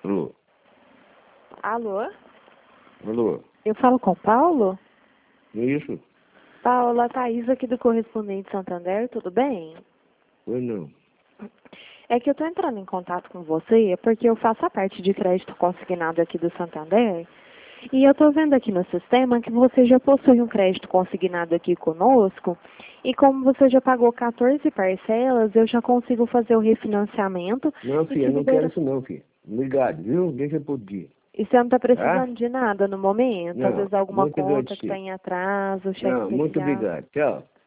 Alô? Alô? Alô? Eu falo com o Paulo? Isso? Paula, Thaís aqui do Correspondente Santander, tudo bem? Oi, não. É que eu tô entrando em contato com você porque eu faço a parte de crédito consignado aqui do Santander e eu tô vendo aqui no sistema que você já possui um crédito consignado aqui conosco e como você já pagou 14 parcelas, eu já consigo fazer o refinanciamento. Não, E filha, eu não quero isso não, filha. Obrigado, viu? Deixa por dia. E você não está Tá? precisando de nada no momento? Às Não, vezes alguma muito conta que está agradecido. em atraso, cheque Não, muito especial. obrigado. Tchau.